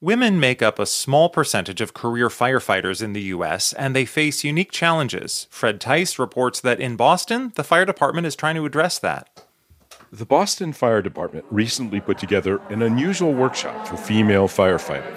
Women make up a small percentage of career firefighters in the U.S., and they face unique challenges. Fred Tice reports that in Boston, the fire department is trying to address that. The Boston Fire Department recently put together an unusual workshop for female firefighters.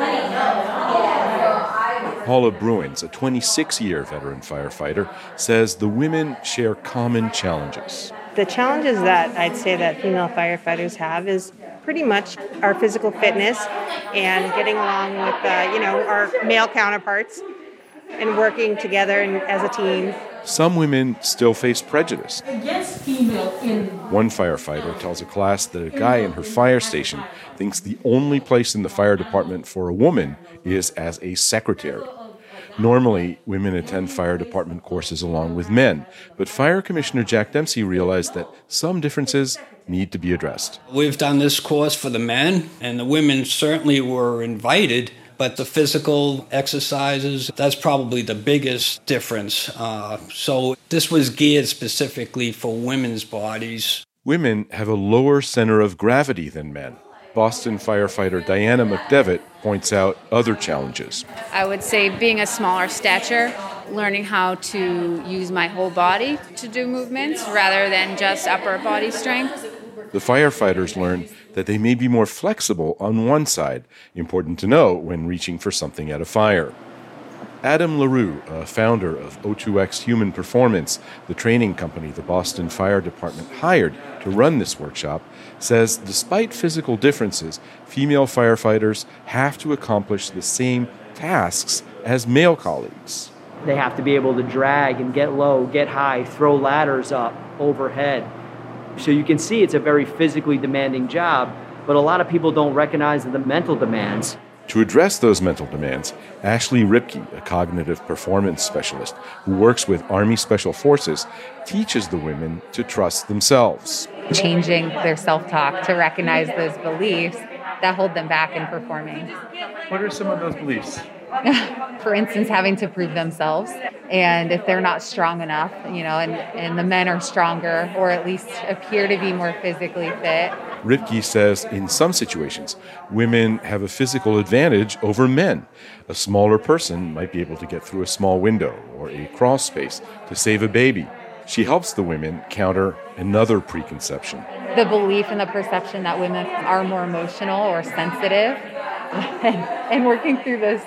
Paula Bruins, a 26-year veteran firefighter, says the women share common challenges. The challenges that I'd say that female firefighters have is pretty much our physical fitness and getting along with, our male counterparts and working together and as a team. Some women still face prejudice. Against female in... One firefighter tells a class that a guy in her fire station thinks the only place in the fire department for a woman is as a secretary. Normally, women attend fire department courses along with men, but Fire Commissioner Jack Dempsey realized that some differences need to be addressed. We've done this course for the men, and the women certainly were invited, but the physical exercises, that's probably the biggest difference. So this was geared specifically for women's bodies. Women have a lower center of gravity than men. Boston firefighter Diana McDevitt points out other challenges. I would say being a smaller stature, learning how to use my whole body to do movements rather than just upper body strength. The firefighters learn that they may be more flexible on one side, important to know when reaching for something at a fire. Adam LaRue, a founder of O2X Human Performance, the training company the Boston Fire Department hired to run this workshop, says despite physical differences, female firefighters have to accomplish the same tasks as male colleagues. They have to be able to drag and get low, get high, throw ladders up overhead. So you can see it's a very physically demanding job, but a lot of people don't recognize the mental demands. To address those mental demands, Ashley Ripke, a cognitive performance specialist who works with Army Special Forces, teaches the women to trust themselves. Changing their self-talk to recognize those beliefs that hold them back in performing. What are some of those beliefs? For instance, having to prove themselves. And if they're not strong enough, and the men are stronger or at least appear to be more physically fit. Ripke says in some situations, women have a physical advantage over men. A smaller person might be able to get through a small window or a crawl space to save a baby. She helps the women counter another preconception. The belief and the perception that women are more emotional or sensitive, and working through those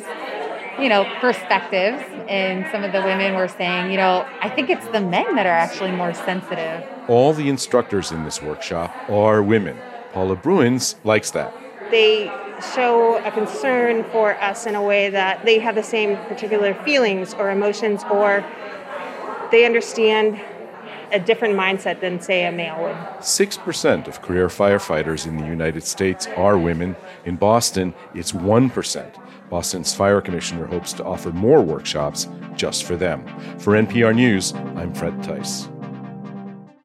perspectives. And some of the women were saying, I think it's the men that are actually more sensitive. All the instructors in this workshop are women. Paula Bruins likes that. They show a concern for us in a way that they have the same particular feelings or emotions, or they understand a different mindset than, say, a male would. 6% of career firefighters in the United States are women. In Boston, it's 1%. Boston's fire commissioner hopes to offer more workshops just for them. For NPR News, I'm Fred Tice.